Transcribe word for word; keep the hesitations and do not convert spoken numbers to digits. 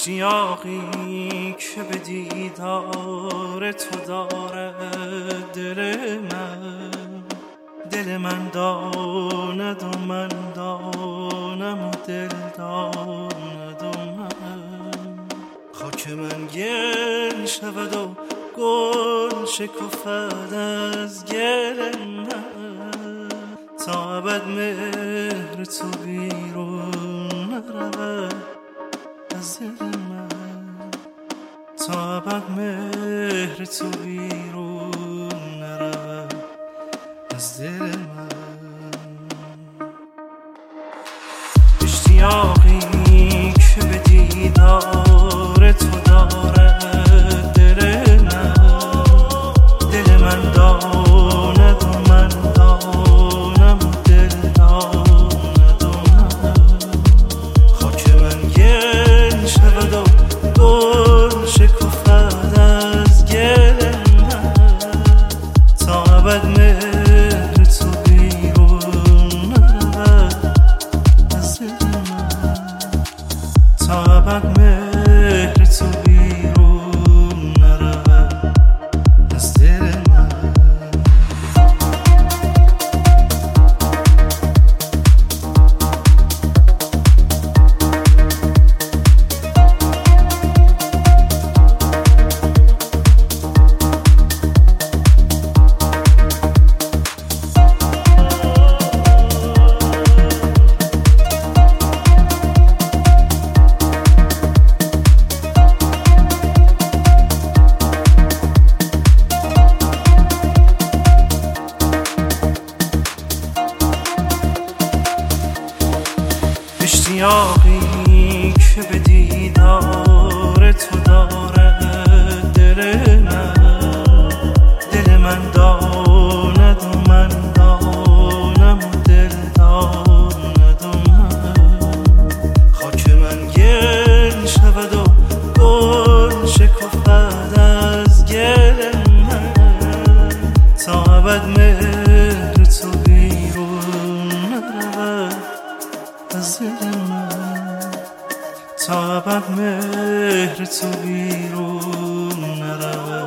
اشتیاقی که به دیدار تو دارد دل من، دل من داند و من دانم و دل داند و من. خاک من گل شود و گل شکفد از گل من، تا ابد مهر تو بیرون نرود از دل من، تا ابد مهر تو بیرون نرود از دل من. اشتیاقی که به دیدار تو دارد دل من، دل من داند و من دانم و دل داند و من. خاک من گل شود و گل شکفد از گل من، تا ابد مهر تو بیرون نرود از دل من، تا ابد مهر تو بیرون نرود از دل من. اشتیاقی که به دیدار تو دارد دل من، دل من داند و من دانم و دل داند و من. خاک من گل شود و گل شکفد از گل من، تا ابد مهر تو بیرون نرود از دل من، تا ابد مهر تو بیرون نرود.